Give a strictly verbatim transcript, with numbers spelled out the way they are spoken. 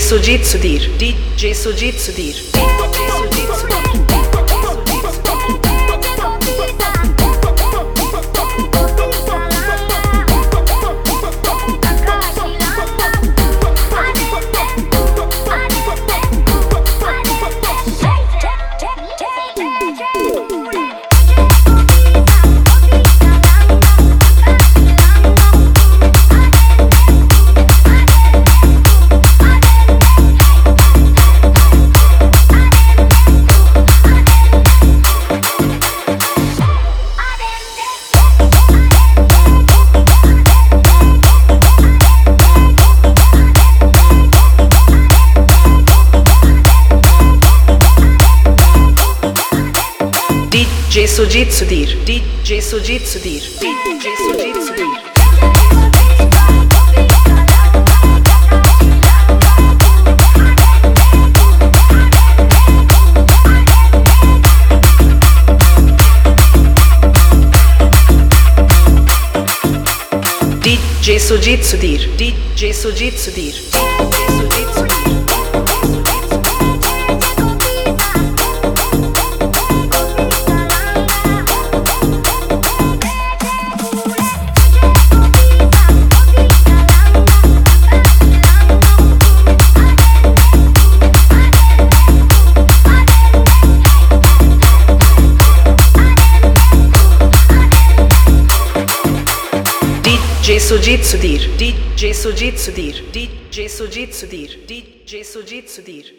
Sujit Sudhir, D J Sujit Sudhir, D J Sujit Sudhir. D J Sujit Sudhir, D J Sujit Sudhir, D J Sujit Sudhir. D J Sujit Sudhir, D J Sujit Sudhir, D J Sujit Sudhir. D J Sujit Sudhir, D J Sujit Sudhir, D J Sujit Sudhir, D J Sujit Sudhir.